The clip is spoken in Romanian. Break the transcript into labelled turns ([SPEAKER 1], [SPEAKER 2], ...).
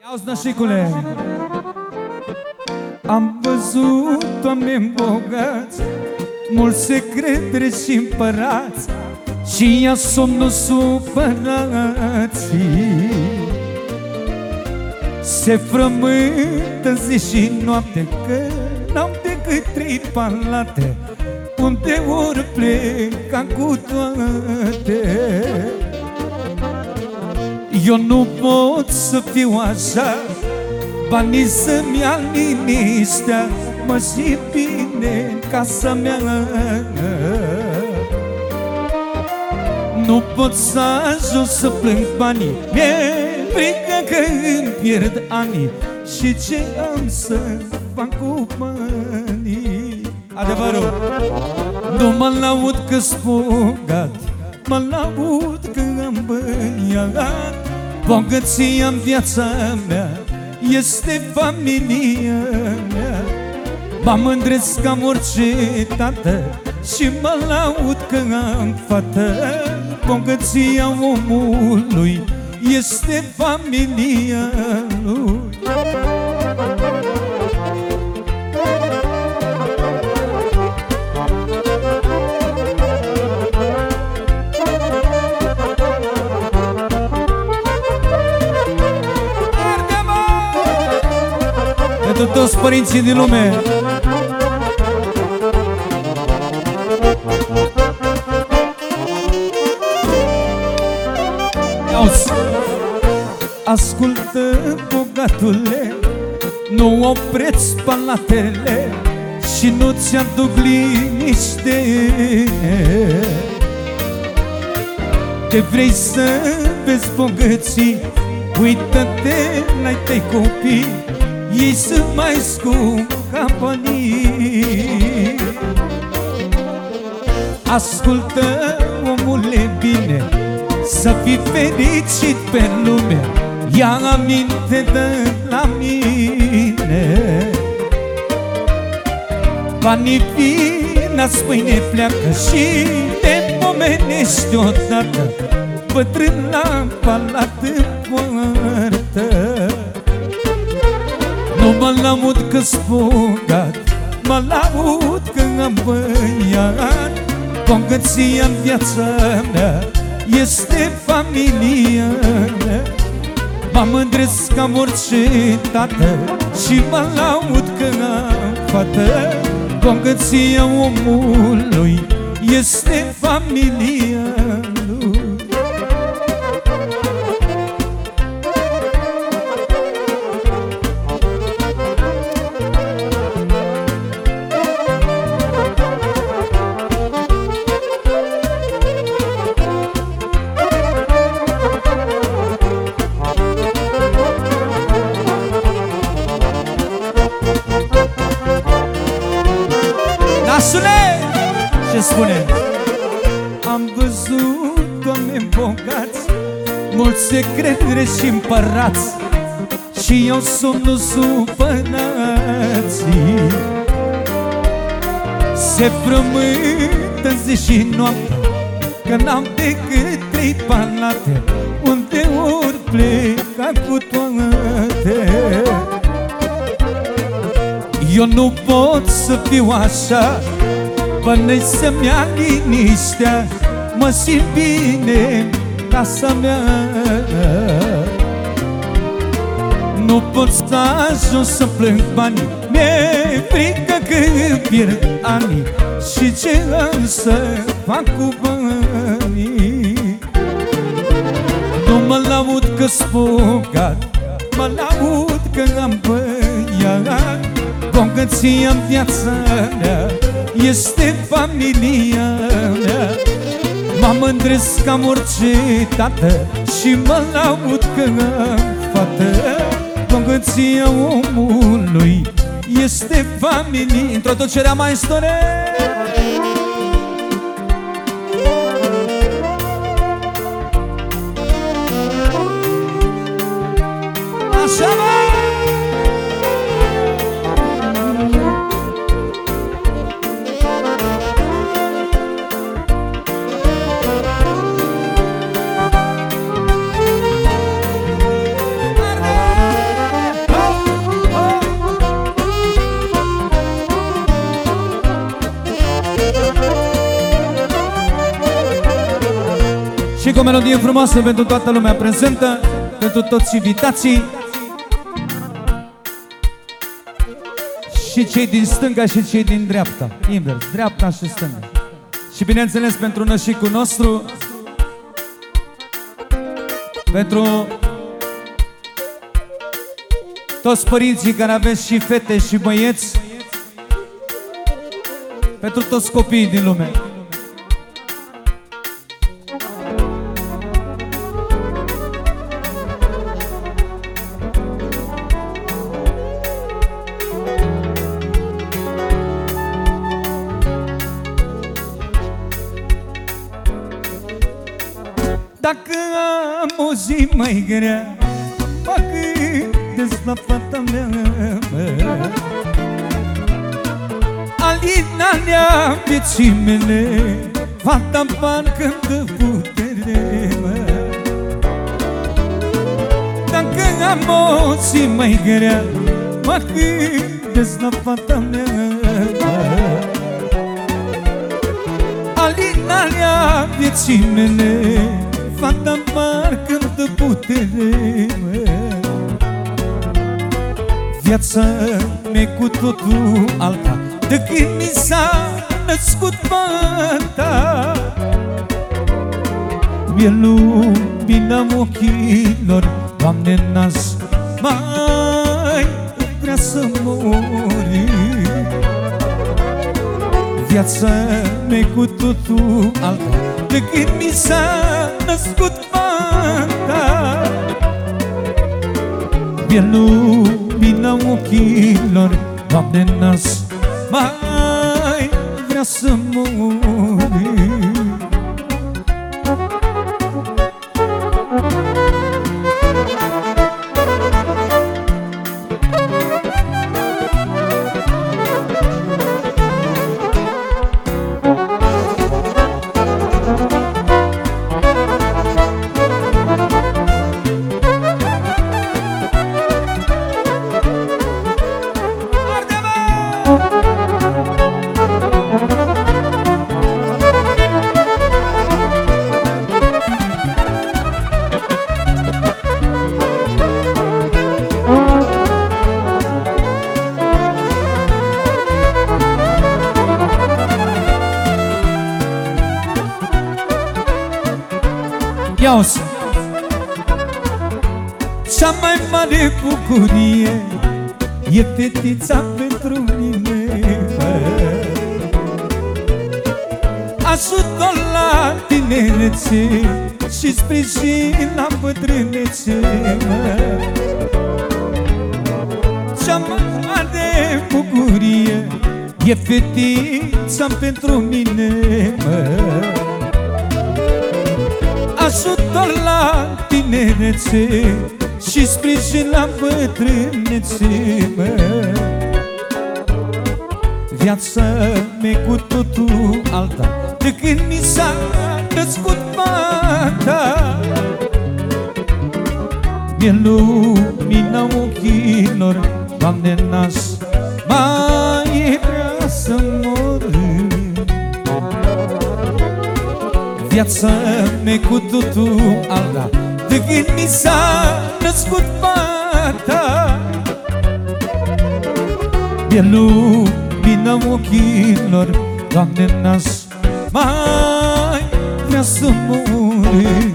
[SPEAKER 1] Auzi, nășicule, am văzut oameni bogați, mulți secretari și împărați, și ia somnul supărații. Se frământă zi și noapte, că n-au decât 3 palate, unde ori pleca cu toate. Eu nu pot să fiu așa, banii să-mi ia liniștea, mă simt bine în casa mea. Nu pot să ajung să plâng banii, mi-e frică că îmi pierd anii, și ce am să fac cu banii? Adevărul, nu mă laud că-s bogat, mă laud că am băiat. Bogăția în viața mea este familia mea. Mă mândresc că am orice tată și mă laud că am fată. Bogăția omului este familia lui. Pentru toți părinții din lume. Auzi, ascultă, bogatule, nu opreți palatele și nu ți-aduc liniște. Te vrei să vezi bogății, uită-te la tăi copii, ei sunt mai scumpi ca banii. Ascultă, omule, bine, să fii fericit pe lume, ia aminte de la mine. Banii vin, azi mâine pleacă și te pomenești odată, bătrân la palat în poartă. Nu mă laud că-s bogat, mă laud că am băiat. Bogăția în viața mea este familia mea. Mă mândresc că am orice tată și mă laud că am fată. Bogăția omului este familia lui. Ce spune? Am văzut oameni bogați, mulți secretari și împărați, și eu somnul supărații. Se frământă zi și noapte, că n-am decât 3 palate, unde ori pleca cu toate. Eu nu pot să fiu așa, banii să-mi ia liniștea, mă simt bine în casa mea. Nu pot să ajung să plâng banii, mi-e frică că îmi pierd anii, și ce am să fac cu banii? Nu mă laud că-s bogat, mă laud că am băiat. Bogăția în viața mea este familia mea. Mă mândresc că am orice tată și mă laud că am fată. Bogăția omului este familia. Introducerea, maestore! Așa, mă! o melodie frumoasă pentru toată lumea prezentă, pentru toți invitații și cei din stânga și cei din dreapta. Invers, dreapta și stânga. Și bineînțeles pentru nășicul nostru, pentru toți părinții care aveți și fete și băieți, pentru toți copiii din lume. Dacă am o zi mai grea, mă gândesc la fata mea, alinarea vieții mele, fata parcă-mi dă putere, Dacă am o zi mai grea, mă gândesc la fata mea, alinarea vieții mele, fata parcă-mi dă putere, Viața mea cu totul alta de când mi s-a născut fata. Mi-e lumina ochilor, Doamne, n-aș mai vrea să mori. Viața mea cu totul alta de când mi s-a născut fata. Mi-e lumina ochilor, Doamne, n-aș mai vrea să mori. Ia-o-ți! Cea mai mare bucurie e fetița pentru mine, ajutor la tinerețe și sprijin la bătrânețe. Cea mai mare bucurie e fetița pentru mine, ajutor la tinerețe și sprijin la bătrânețe, Viața mea cu totul alta de când mi s-a născut fata. Mi-e lumina ochilor, Doamne, n-aș mai vrea să mor. Viața mea cu totul alta de când mi s-a născut fata. Mi-e lumina ochilor, Doamne, n-aș mai vrea să mor.